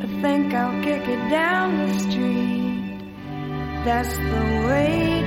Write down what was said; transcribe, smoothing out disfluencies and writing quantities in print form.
I think I'll kick it down the street. That's the way